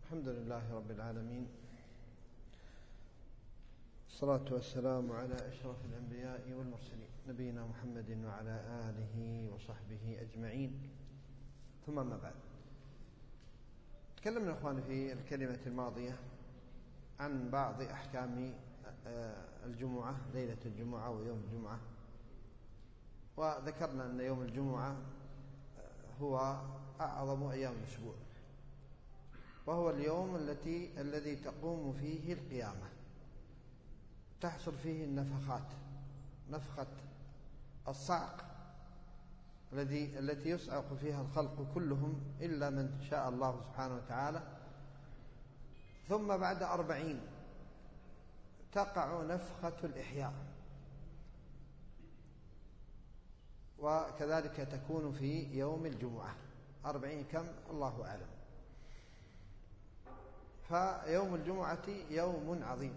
الحمد لله رب العالمين، الصلاة والسلام على أشرف الأنبياء والمرسلين نبينا محمد وعلى آله وصحبه أجمعين، ثم ما بعد. تكلمنا أخواني في الكلمة الماضية عن بعض أحكام الجمعة، ليلة الجمعة ويوم الجمعة، وذكرنا أن يوم الجمعة هو أعظم أيام الأسبوع، وهو اليوم الذي تقوم فيه القيامة، تحصل فيه النفخات، نفخة الصعق التي يصعق فيها الخلق كلهم إلا من شاء الله سبحانه وتعالى. ثم بعد 40 تقع نفخة الإحياء، وكذلك تكون في يوم الجمعة 40 كم الله أعلم. فيوم الجمعة يوم عظيم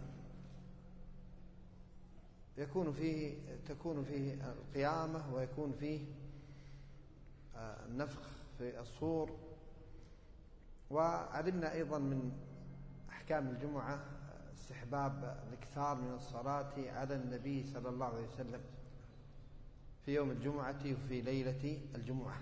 تكون فيه القيامة، ويكون فيه النفخ في الصور. وعلمنا أيضا من أحكام الجمعة استحباب الإكثار من الصلاة على النبي صلى الله عليه وسلم في يوم الجمعة وفي ليلة الجمعة.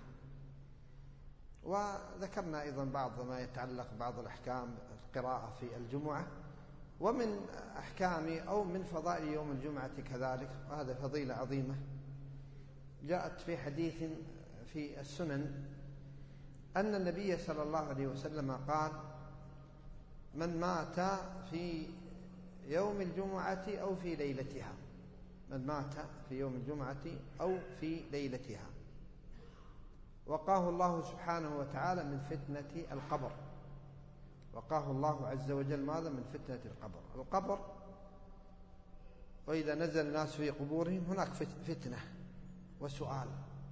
وذكرنا أيضا بعض ما يتعلق بعض الأحكام القراءة في الجمعة، ومن أحكام أو من فضائل يوم الجمعة كذلك، وهذا فضيلة عظيمة جاءت في حديث في السنن أن النبي صلى الله عليه وسلم قال: من مات في يوم الجمعة أو في ليلتها، من مات في يوم الجمعة أو في ليلتها وقاه الله سبحانه وتعالى من فتنة القبر. وقاه الله عز وجل ماذا؟ من فتنة القبر. وإذا نزل الناس في قبورهم هناك فتنة وسؤال،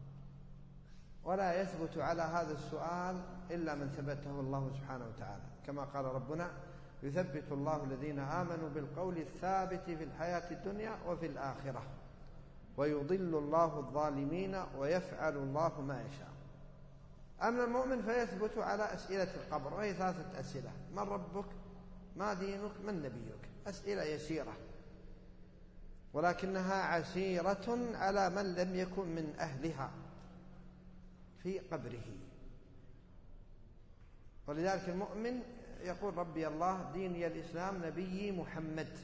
ولا يثبت على هذا السؤال إلا من ثبته الله سبحانه وتعالى، كما قال ربنا: يثبت الله الذين آمنوا بالقول الثابت في الحياة الدنيا وفي الآخرة ويضل الله الظالمين ويفعل الله ما يشاء. أما المؤمن فيثبت على أسئلة القبر، وهي 3 أسئلة: من ربك؟ ما دينك؟ من نبيك؟ أسئلة يسيرة، ولكنها عسيرة على من لم يكن من أهلها في قبره. ولذلك المؤمن يقول: ربي الله، ديني الإسلام، نبيي محمد.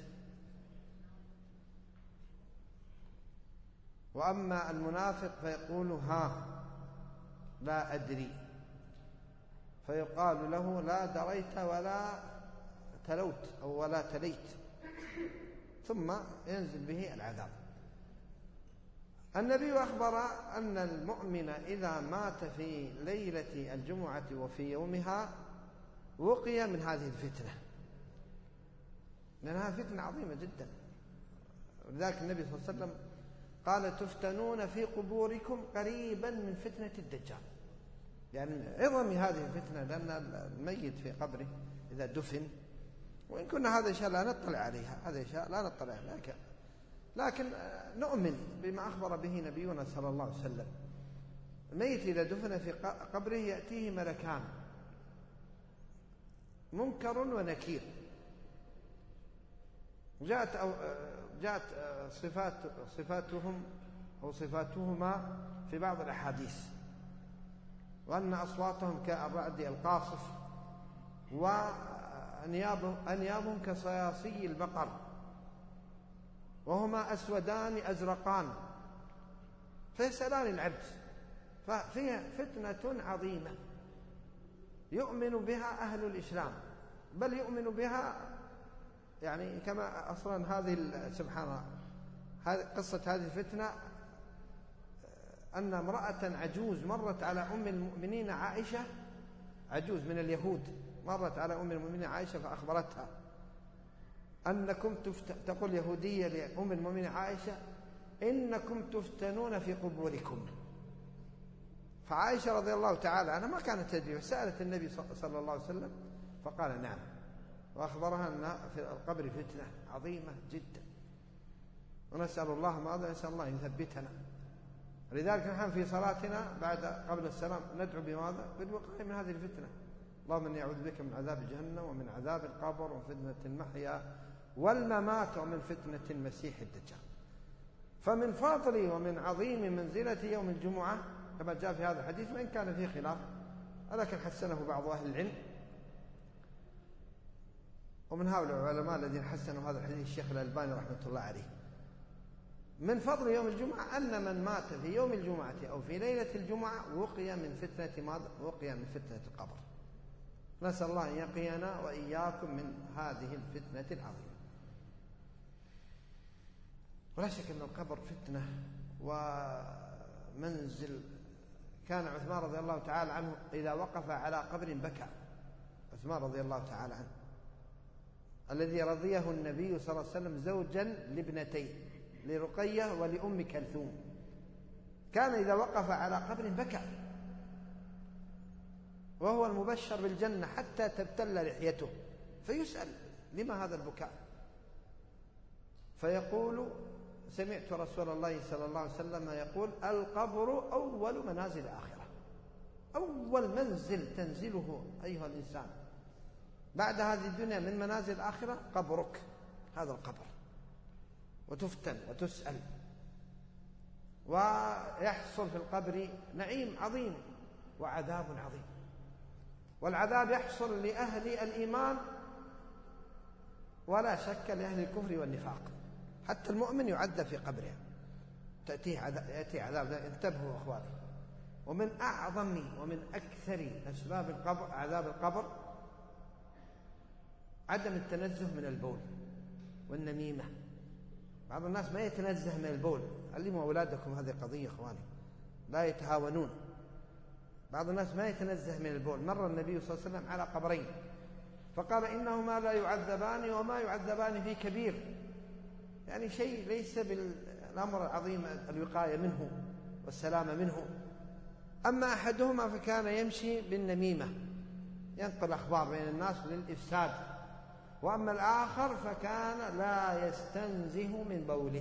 وأما المنافق فيقول: ها لا أدري، فيقال له: لا دريت ولا تلوت أو ولا تليت، ثم ينزل به العذاب. النبي أخبر أن المؤمن إذا مات في ليلة الجمعة وفي يومها وقي من هذه الفتنة، لأنها فتنة عظيمة جدا. ولذلك النبي صلى الله عليه وسلم قال: تفتنون في قبوركم قريبا من فتنة الدجال، يعني عظم هذه الفتنة، لأن الميت في قبره إذا دفن، وإن كنا هذا الشيء لا نطلع عليها، هذا الشيء لا نطلع عليها، لكن نؤمن بما أخبر به نبينا صلى الله عليه وسلم. الميت إذا دفن في قبره يأتيه ملكان، منكر ونكير. جاءت صفاتهم أو صفاتهما في بعض الأحاديث، وأن أصواتهم كالرعد القاصف، وأنيابهم كصياصي البقر، وهما أسودان أزرقان، فيسألان العبد. ففيها فتنة عظيمة يؤمن بها أهل الإسلام، بل يؤمن بها يعني كما أصلا سبحان الله، قصة هذه الفتنة أن امرأة عجوز مرت على أم المؤمنين عائشة، عجوز من اليهود، مرت على أم المؤمنين عائشة فأخبرتها أنكم تقول يهودية لأم المؤمنين عائشة: إنكم تفتنون في قبوركم. فعائشة رضي الله تعالى عنها ما كانت تدري، فسألت النبي صلى الله عليه وسلم فقال: نعم، وأخبرها أن في القبر فتنة عظيمة جدا، ونسأل الله ماذا؟ نسأل الله أن يثبتنا. لذلك نحن في صلاتنا قبل السلام ندعو بماذا؟ بالوقاية من هذه الفتنة، اللهم إني أعوذ بك من عذاب جهنم ومن عذاب القبر ومن فتنة المحيا والممات ومن فتنة المسيح الدجال. فمن فضل ومن عظيم منزلة يوم الجمعة كما جاء في هذا الحديث، وإن كان فيه خلاف ولكن حسنه بعض أهل العلم، ومن هؤلاء العلماء الذين حسنوا هذا الحديث الشيخ الألباني رحمة الله عليه. من فضل يوم الجمعة أن من مات في يوم الجمعة أو في ليلة الجمعة وقي من فتنة القبر. نسأل الله أن يقينا وإياكم من هذه الفتنة العظيمة. ولا شك أن القبر فتنة ومنزل. كان عثمان رضي الله تعالى عنه إذا وقف على قبر بكى. عثمان رضي الله تعالى عنه الذي رضيه النبي صلى الله عليه وسلم زوجا لابنتين، لرقية ولأم كلثوم، كان إذا وقف على قبر بكى، وهو المبشر بالجنة حتى تبتل لحيته، فيسأل لما هذا البكاء؟ فيقول سمعت رسول الله صلى الله عليه وسلم يقول القبر أول منازل الآخرة. أول منزل تنزله أيها الإنسان بعد هذه الدنيا من منازل الآخرة قبرك، هذا القبر، وتفتن وتسأل، ويحصل في القبر نعيم عظيم وعذاب عظيم. والعذاب يحصل لأهل الإيمان ولا شك لأهل الكفر والنفاق. حتى المؤمن يعذب في قبره، يأتي عذاب. انتبهوا أخواني. ومن أعظم ومن أكثر أسباب عذاب القبر عدم التنزه من البول والنميمة. بعض الناس ما يتنزه من البول. علموا أولادكم هذه قضية أخواني، لا يتهاونون. بعض الناس ما يتنزه من البول. مر النبي صلى الله عليه وسلم على قبرين فقال إنهما لا يعذبان وما يعذبان في كبير، يعني شيء ليس بالأمر العظيم الوقاية منه والسلامة منه. أما أحدهما فكان يمشي بالنميمة، ينقل أخبار بين الناس للإفساد، وأما الآخر فكان لا يستنزه من بوله.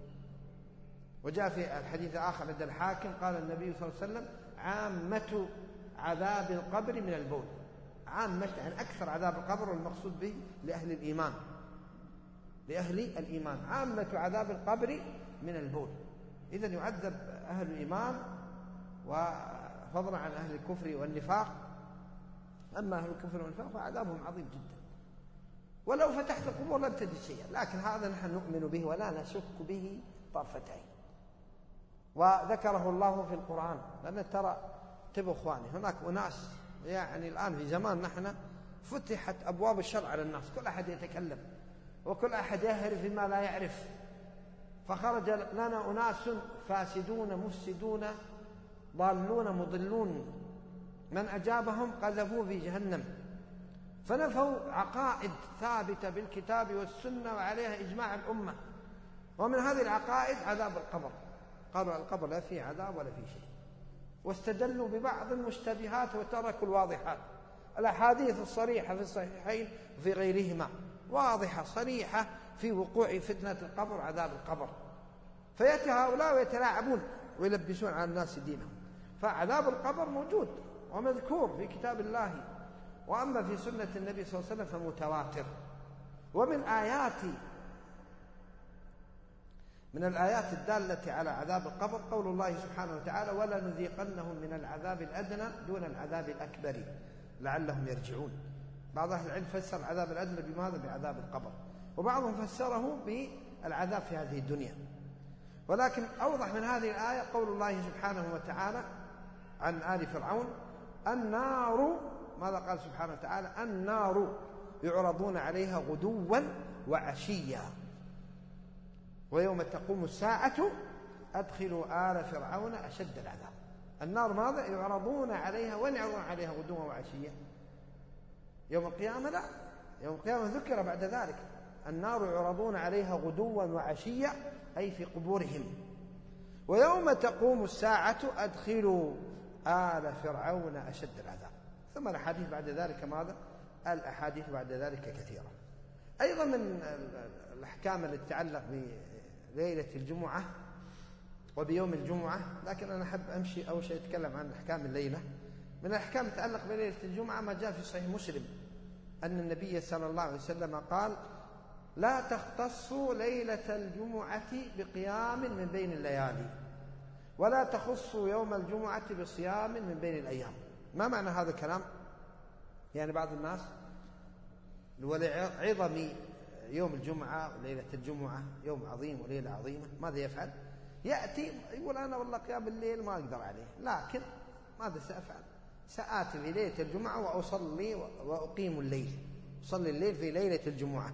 وجاء في الحديث الآخر عند الحاكم قال النبي صلى الله عليه وسلم عامة عذاب القبر من البول. عامة يعني أكثر عذاب القبر، والمقصود به لأهل الإيمان، لأهل الإيمان. عامة عذاب القبر من البول. إذن يعذب أهل الإيمان وفضلا عن أهل الكفر والنفاق. أما أهل الكفر والنفاق فعذابهم عظيم جدا، ولو فتحت القبور لم تجد شيئا. لكن هذا نحن نؤمن به ولا نشك به طرفتين، وذكره الله في القرآن. لأن ترى انتبهوا إخواني، هناك أناس يعني الآن في زمان نحن فتحت أبواب الشر على الناس، كل أحد يتكلم وكل أحد يهرف فيما لا يعرف. فخرج لنا أناس فاسدون مفسدون ضالون مضلون، من أجابهم قذفوه في جهنم. فنفوا عقائد ثابتة بالكتاب والسنة وعليها إجماع الأمة. ومن هذه العقائد عذاب القبر، قالوا القبر لا فيه عذاب ولا فيه شيء، واستدلوا ببعض المشتبهات وتركوا الواضحات. الأحاديث الصريحة في الصحيحين وفي غيرهما واضحة صريحة في وقوع فتنة القبر وعذاب القبر، فيأتي هؤلاء ويتلاعبون ويلبسون على الناس دينهم. فعذاب القبر موجود ومذكور في كتاب الله، وأما في سنة النبي صلى الله عليه وسلم فمتواتر. ومن الآيات الدالة على عذاب القبر قول الله سبحانه وتعالى ولنذيقنهم من العذاب الأدنى دون العذاب الأكبر لعلهم يرجعون. بعض أهل العلم فسر العذاب الأدنى بماذا؟ بعذاب القبر، وبعضهم فسره بالعذاب في هذه الدنيا. ولكن أوضح من هذه الآية قول الله سبحانه وتعالى عن آل فرعون النار. ماذا قال سبحانه وتعالى؟ النار يعرضون عليها غدوا وعشيا ويوم تقوم الساعة أدخلوا آل فرعون أشد العذاب. النار ماذا؟ يعرضون عليها. وين يعرضون عليها غدوا وعشيا؟ يوم القيامة؟ لا، يوم القيامة ذكر بعد ذلك النار يعرضون عليها غدوا وعشيا أي في قبورهم. ويوم تقوم الساعة أدخلوا آل فرعون أشد العذاب. ثم الأحاديث بعد ذلك ماذا؟ الأحاديث بعد ذلك كثيرة. أيضا من الأحكام التي تتعلق بليلة الجمعة وبيوم الجمعة، لكن أنا أحب أمشي أول شيء أتكلم عن أحكام الليلة من الأحكام تتعلق بليلة الجمعة ما جاء في صحيح مسلم أن النبي صلى الله عليه وسلم قال: لا تختصوا ليلة الجمعة بقيام من بين الليالي، ولا تخصوا يوم الجمعة بصيام من بين الأيام. ما معنى هذا الكلام؟ يعني بعض الناس ولعظم يوم الجمعة وليلة الجمعة يوم عظيم وليلة عظيمة ماذا يفعل؟ يأتي يقول: أنا والله قيام الليل ما أقدر عليه، لكن ماذا سأفعل؟ سآتي في ليلة الجمعة وأصلي وأقيم الليل، أصلي الليل في ليلة الجمعة.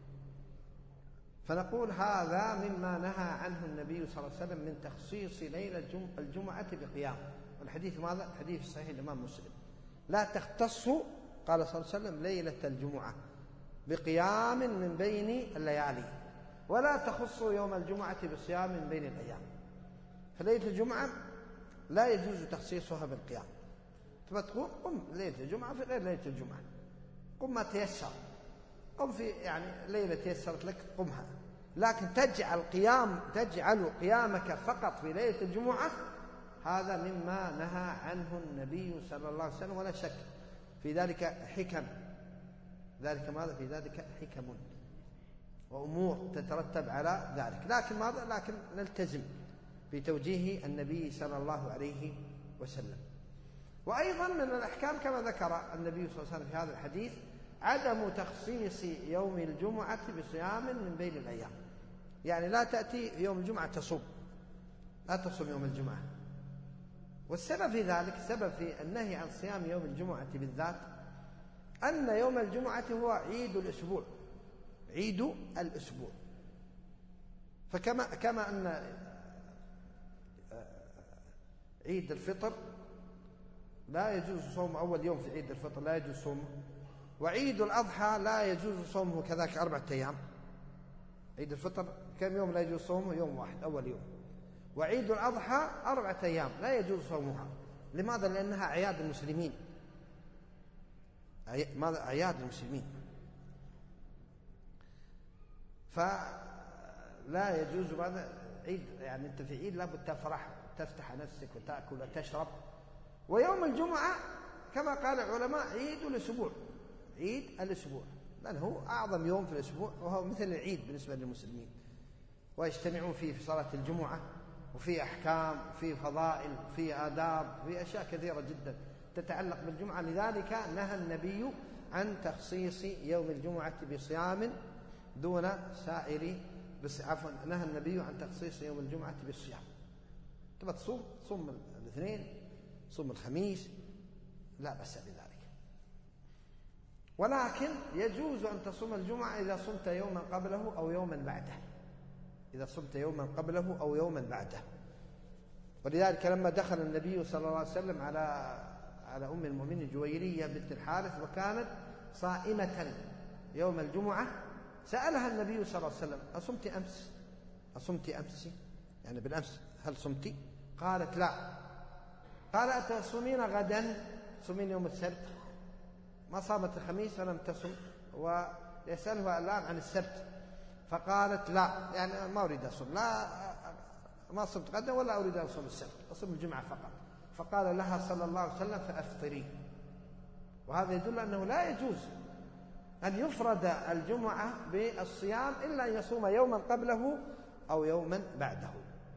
فنقول هذا مما نهى عنه النبي صلى الله عليه وسلم من تخصيص ليلة الجمعة بقيام. والحديث ماذا؟ الحديث صحيح الإمام مسلم: لا تختصوا، قال صلى الله عليه وسلم، ليلة الجمعة بقيام من بين الليالي، ولا تخصوا يوم الجمعة بصيام من بين الأيام. فليلة الجمعة لا يجوز تخصيصها بالقيام. تبى تقول قم ليلة الجمعة في غير ليلة الجمعة، قم ما تيسر، قم في يعني ليلة تيسرت لك قمها، لكن تجعل قيامك فقط في ليلة الجمعة، هذا مما نهى عنه النبي صلى الله عليه وسلم، ولا شك في ذلك حكم. ذلك ماذا؟ في ذلك حكم وأمور تترتب على ذلك، لكن ماذا؟ لكن نلتزم بتوجيه النبي صلى الله عليه وسلم. وأيضا من الأحكام كما ذكر النبي صلى الله عليه وسلم في هذا الحديث عدم تخصيص يوم الجمعة بصيام من بين الأيام. يعني لا تأتي يوم الجمعة تصوم، لا تصوم يوم الجمعة. والسبب في ذلك، سبب في النهي عن صيام يوم الجمعة بالذات، أن يوم الجمعة هو عيد الأسبوع، عيد الأسبوع. فكما أن عيد الفطر لا يجوز صوم أول يوم في عيد الفطر، لا يجوز صومه، وعيد الأضحى لا يجوز صومه كذلك 4 أيام. عيد الفطر كم يوم لا يجوز صومه؟ يوم واحد أول يوم. وعيد الأضحى 4 أيام لا يجوز صومها. لماذا؟ لأنها أعياد المسلمين، ماذا؟ أعياد المسلمين، فلا يجوز هذا عيد. يعني أنت في عيد لابد تفرح، تفتح نفسك وتأكل وتشرب. ويوم الجمعة كما قال العلماء عيد الأسبوع، عيد الأسبوع، لأنه هو أعظم يوم في الأسبوع، وهو مثل العيد بالنسبة للمسلمين، ويجتمعون فيه في صلاة الجمعة، وفي أحكام، وفي فضائل، وفي آداب، وفي أشياء كثيرة جدا تتعلق بالجمعة. لذلك نهى النبي عن تخصيص يوم الجمعة بصيام دون سائر، عفوا، نهى النبي عن تخصيص يوم الجمعة بالصيام. تبى تصوم، صوم الاثنين، صوم الخميس، لا بأس بذلك. ولكن يجوز أن تصوم الجمعة إذا صمت يوما قبله أو يوما بعده، إذا صمت يوما قبله أو يوما بعده. ولذلك لما دخل النبي صلى الله عليه وسلم على أم المؤمنين جويرية بنت الحارث وكانت صائمة يوم الجمعة، سألها النبي صلى الله عليه وسلم: أصمت أمس؟ أصمت أمس؟ يعني بالأمس هل صمت؟ قالت: لا. قال: أتصومين غدا؟ تصومين يوم السبت؟ ما صامت الخميس فلم تصم، ويسألها الآن عن السبت، فقالت: لا، يعني ما أريد أصوم، لا، ما صمت غدا ولا أريد أن أصوم السبت، أصوم الجمعة فقط. فقال لها صلى الله عليه وسلم: فأفطري. وهذا يدل أنه لا يجوز أن يفرد الجمعة بالصيام إلا أن يصوم يوما قبله أو يوما بعده.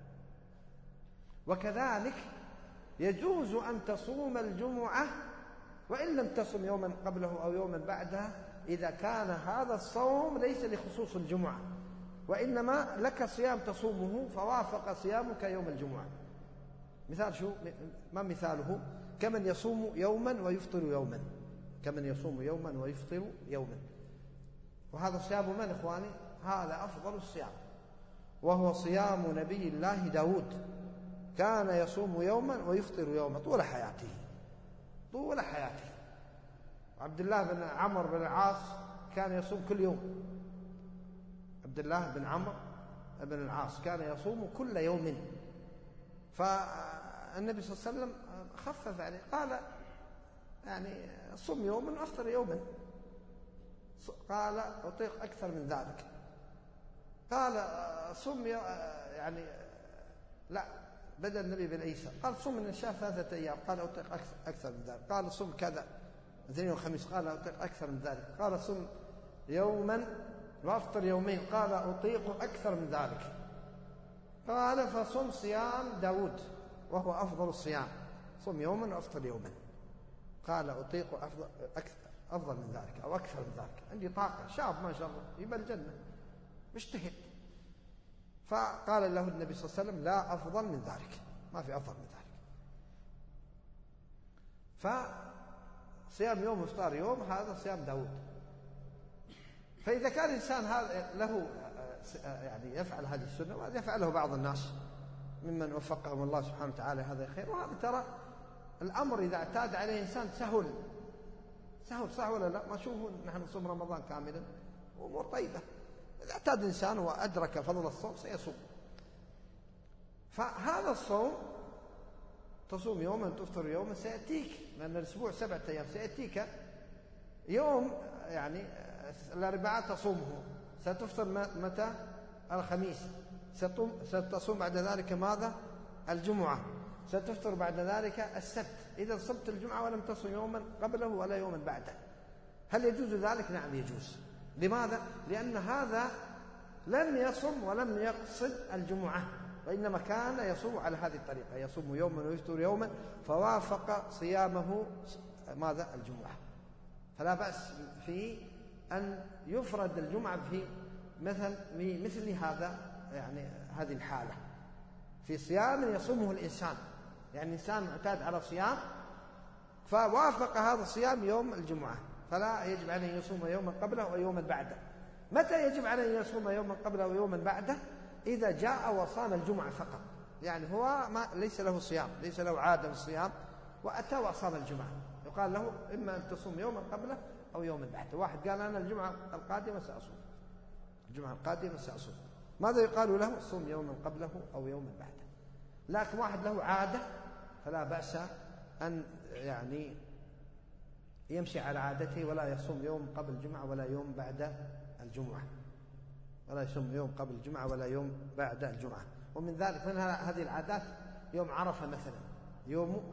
وكذلك يجوز أن تصوم الجمعة وإن لم تصم يوما قبله أو يوما بعدها، إذا كان هذا الصوم ليس لخصوص الجمعة، وإنما لك صيام تصومه فوافق صيامك يوم الجمعة. مثال شو؟ ما مثاله؟ كمن يصوم يوما ويفطر يوما، كمن يصوم يوما ويفطر يوما. وهذا صيام من إخواني؟ هذا أفضل الصيام، وهو صيام نبي الله داود، كان يصوم يوما ويفطر يوما طول حياته، طول حياته. عبد الله بن عمرو بن العاص كان يصوم كل يوم، عبد الله بن عمرو بن العاص كان يصوم كل يوم. فالنبي صلى الله عليه وسلم خفف عليه، قال: يعني صم يوما وافطر يوما. قال: أطيق أكثر من ذلك. قال: صم يعني لا، بدأ النبي بالأيسر، قال صم من الشهر 3 أيام، قال أطيق أكثر من ذلك. قال صم كذا اثنين وخميس، قال أطيق أكثر من ذلك. قال صم يوما وأفطر يومين، قال أطيق أكثر من ذلك. قال فصم صيام داود وهو أفضل الصيام، صم يوما وأفطر يوما. قال أطيق أفضل من ذلك أو أكثر من ذلك، عندي طاقة، شاب ما شاء الله يبقى الجنة مجتهد. فقال له النبي صلى الله عليه وسلم لا أفضل من ذلك، ما في أفضل من ذلك. فصيام يوم وإفطار يوم هذا صيام داود. فإذا كان الإنسان هذا له يعني يفعل هذه السنة، وهذا يفعله بعض الناس ممن وفقهم الله سبحانه وتعالى هذا خير. وهذا ترى الأمر إذا اعتاد عليه إنسان سهل صح ولا لا؟ ما شوفوا نحن نصوم رمضان كاملا أمور طيبة. إذا اعتاد الإنسان وأدرك فضل الصوم سيصوم. فهذا الصوم تصوم يوما تفطر يوما سيأتيك، لأن الأسبوع 7 أيام، سيأتيك يوم يعني الأربعاء تصومه، ستفطر متى؟ الخميس، ستصوم بعد ذلك ماذا؟ الجمعة، ستفطر بعد ذلك السبت. إذا صمت الجمعة ولم تصم يوما قبله ولا يوما بعده، هل يجوز ذلك؟ نعم يجوز. لماذا؟ لأن هذا لم يصم ولم يقصد الجمعة، وإنما كان يصوم على هذه الطريقة، يصوم يوما ويفطر يوما، فوافق صيامه ماذا؟ الجمعة. فلا بأس في أن يفرد الجمعة في مثل هذا، يعني هذه الحالة في صيام يصومه الإنسان، يعني إنسان معتاد على صيام فوافق هذا الصيام يوم الجمعة، فلا يجب عليه أن يصوم يوما قبله أو يوما بعده. متى يجب عليه أن يصوم يوما قبله أو يوما بعده؟ إذا جاء وصام الجمعة فقط، يعني هو ليس له صيام، ليس له عادة في الصيام، وأتى وصام الجمعة، يقال له إما أن تصوم يوما قبله أو يوما بعده. واحد قال أنا الجمعة القادمة سأصوم، الجمعة القادمة سأصوم، ماذا يقال له؟ صوم يوما قبله أو يوما بعده. لكن واحد له عادة فلا بأس أن يعني يمشي على عادته، ولا يصوم يوم قبل الجمعة ولا يوم بعد الجمعة، ولا يصوم يوم قبل الجمعة ولا يوم بعد الجمعة. ومن ذلك من هذه العادات يوم عرفة مثلا، يوم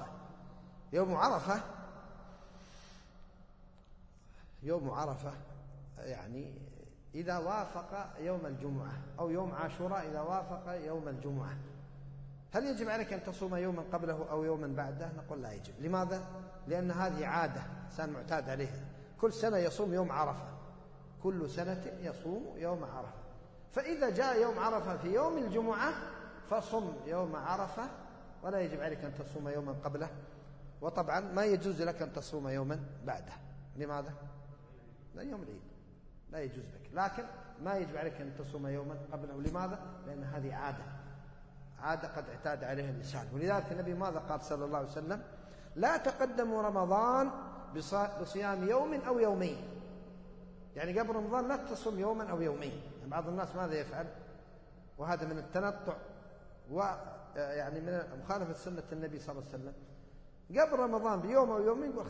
عرفة يعني إذا وافق يوم الجمعة، أو يوم عاشوراء إذا وافق يوم الجمعة، هل يجب عليك أن تصوم يوما قبله أو يوما بعده؟ نقول لا يجب. لماذا؟ لأن هذه عادة إنسان معتاد عليها، كل سنة يصوم يوم عرفة، كل سنة يصوم يوم عرفة. فإذا جاء يوم عرفة في يوم الجمعة فصم يوم عرفة، ولا يجب عليك أن تصوم يوما قبله. وطبعا ما يجوز لك أن تصوم يوما بعده. لماذا؟ لا، يوم العيد لا يجوز لك، لكن ما يجب عليك أن تصوم يوما قبله. لماذا؟ لأن هذه عادة قد اعتاد عليها الإنسان. ولذلك النبي ماذا قال صلى الله عليه وسلم؟ لا تقدموا رمضان بصيام يوم أو يومين، يعني قبل رمضان لا تصوم يوما أو يومين. يعني بعض الناس ماذا يفعل؟ وهذا من التنطع ويعني من مخالفة سنة النبي صلى الله عليه وسلم. قبل رمضان بيوم أو يومين يقول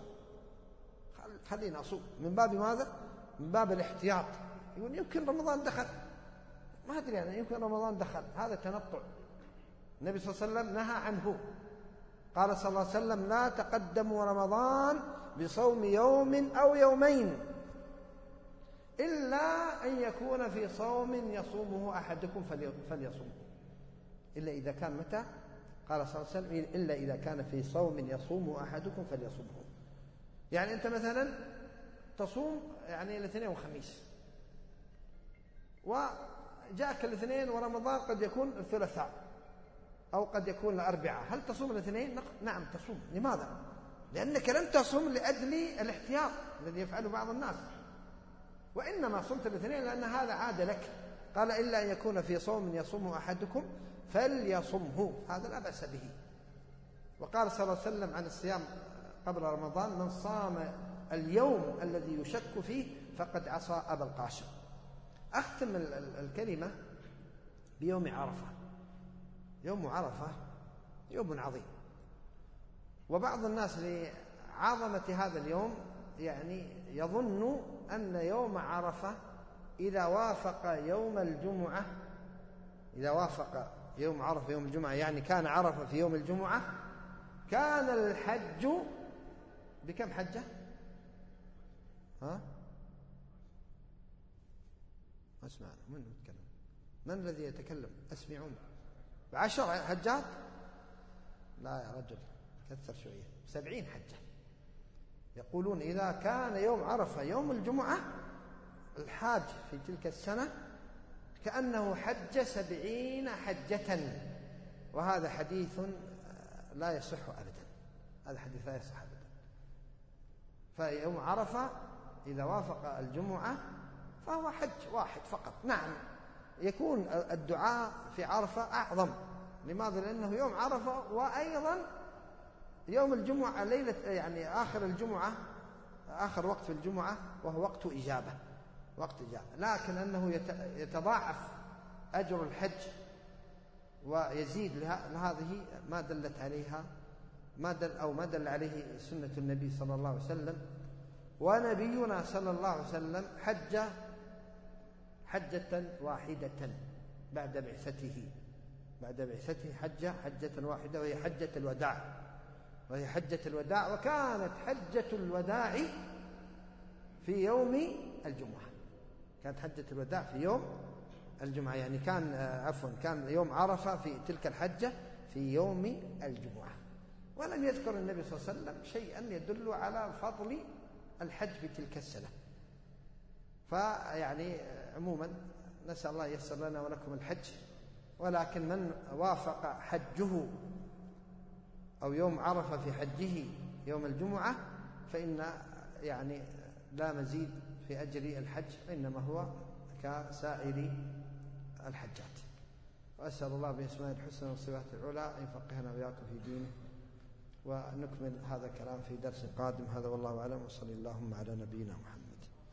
خلينا أصوم، من باب ماذا؟ من باب الاحتياط. يقول يمكن رمضان دخل، ما أدري أنا، يمكن رمضان دخل. هذا تنطع، النبي صلى الله عليه وسلم نهى عنه. قال صلى الله عليه وسلم لا تقدموا رمضان بصوم يوم أو يومين إلا أن يكون في صوم يصومه أحدكم فليصومه. إلا إذا كان متى؟ قال صلى الله عليه وسلم إلا إذا كان في صوم يصومه أحدكم فليصومه. يعني أنت مثلا تصوم يعني الاثنين وخميس، وجاءك الاثنين ورمضان قد يكون الثلاثاء أو قد يكون الأربعاء، هل تصوم الاثنين؟ نعم تصوم. لماذا؟ لأنك لم تصوم لأجل الاحتياط الذي يفعله بعض الناس، وإنما صمت الاثنين لأن هذا عاد لك. قال إلا أن يكون في صوم يصومه أحدكم فليصمه، هذا لا بأس به. وقال صلى الله عليه وسلم عن الصيام قبل رمضان من صام اليوم الذي يشك فيه فقد عصى أبا القاسم. أختم الكلمة بيوم عرفة. يوم عرفة يوم عظيم، وبعض الناس لعظمة هذا اليوم يعني يظن أن يوم عرفة إذا وافق يوم الجمعة، إذا وافق يوم عرفة يوم الجمعة يعني كان عرفة في يوم الجمعة، كان الحج بكم حجة؟ ها؟ أسمعنا من يتكلم؟ من الذي يتكلم؟ أسمعون. 10 حجات؟ لا يا رجل كثر شوية، 70 حجة. يقولون إذا كان يوم عرفة يوم الجمعة الحاج في تلك السنة كأنه حج 70 حجة، وهذا حديث لا يصح أبدا، هذا حديث لا يصح أبدا. فيوم عرفة إذا وافق الجمعة فهو حج واحد فقط. نعم يكون الدعاء في عرفة أعظم، لماذا؟ لأنه يوم عرفة وأيضا يوم الجمعة ليلة، يعني آخر الجمعة، آخر وقت في الجمعة وهو وقت إجابة، وقت إجابة، لكن أنه يتضاعف أجر الحج ويزيد لهذه ما دلت عليها ما دل عليه سنة النبي صلى الله عليه وسلم. ونبينا صلى الله عليه وسلم حج حجة واحدة بعد بعثته حجة واحدة وهي حجة الوداع، وكانت حجة الوداع في يوم الجمعة، كانت حجة الوداع في يوم الجمعة، يعني كان يوم عرفة في تلك الحجة في يوم الجمعة. ولم يذكر النبي صلى الله عليه وسلم شيئا يدل على فضل الحج في تلك السنة. فيعني عموما نسأل الله ييسر لنا ولكم الحج، ولكن من وافق حجه أو يوم عرفة في حجه يوم الجمعة فإن يعني لا مزيد في أجر الحج، إنما هو كسائر الحجات. وأسأل الله بأسماء الحسنى وصفاته العلى أن يفقهنا وإياكم في دينه، ونكمل هذا الكلام في درس قادم. هذا والله أعلم، وصلى اللهم على نبينا محمد.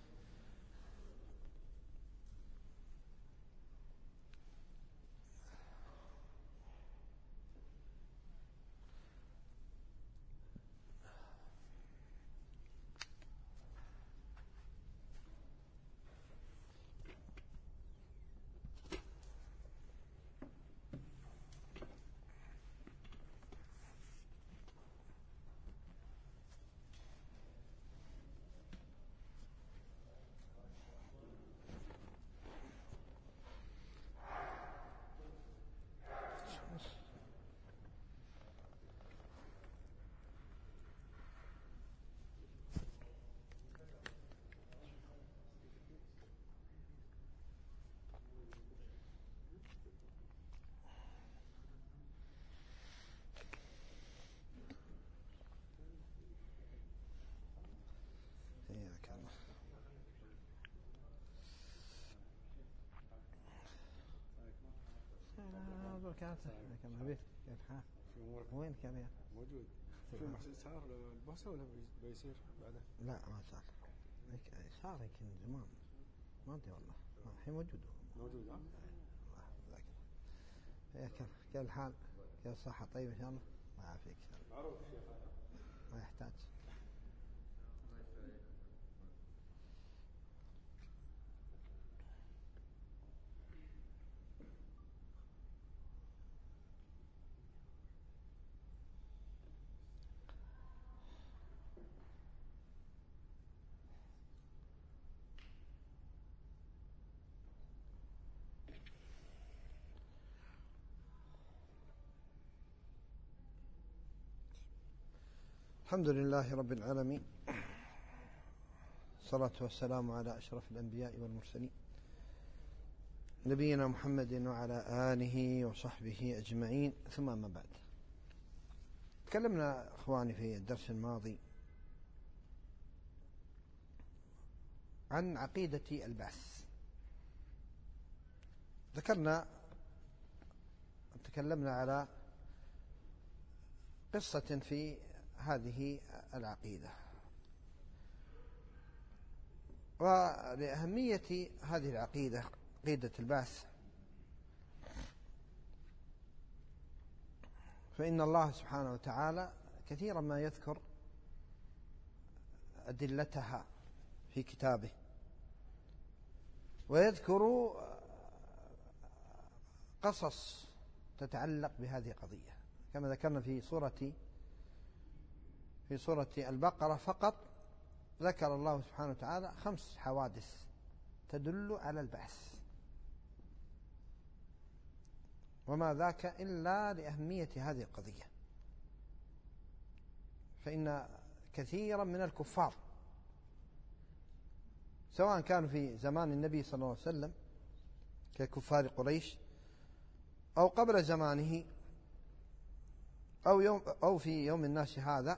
كم حبيب كيف حال؟ وين كان يا؟ موجود. في محسن صار البوسة ولا بيصير بعده؟ لا ما صار. صار يمكن زمان ما أدري والله. الحين موجود. ها؟ الله كيف الحال؟ كيف الصحة؟ طيب إن شاء الله؟ الله يعافيك. معروف شيخ هذا. ما يحتاج. الحمد لله رب العالمين، الصلاة والسلام على أشرف الأنبياء والمرسلين نبينا محمد وعلى آله وصحبه أجمعين، ثم ما بعد. تكلمنا أخواني في الدرس الماضي عن عقيدة البعث. تكلمنا على قصة في هذه العقيدة، ولأهمية هذه العقيدة، عقيدة البعث، فإن الله سبحانه وتعالى كثيرا ما يذكر أدلتها في كتابه، ويذكر قصص تتعلق بهذه القضية، كما ذكرنا في سورة البقرة فقط ذكر الله سبحانه وتعالى 5 حوادث تدل على البعث، وما ذاك إلا لأهمية هذه القضية. فإن كثيرا من الكفار سواء كانوا في زمان النبي صلى الله عليه وسلم ككفار قريش أو قبل زمانه أو في يوم الناس هذا،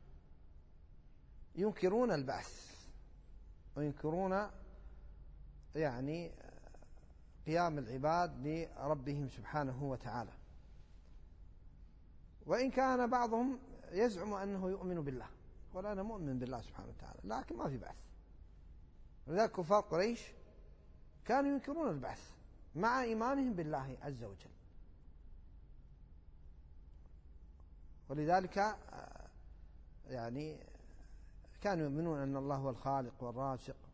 ينكرون البعث وينكرون يعني قيام العباد لربهم سبحانه وتعالى، وإن كان بعضهم يزعم أنه يؤمن بالله، يقول أنا مؤمن بالله سبحانه وتعالى لكن ما في بعث. ولذلك كفار قريش كانوا ينكرون البعث مع إيمانهم بالله عز وجل، ولذلك يعني كانوا يؤمنون أن الله هو الخالق والرازق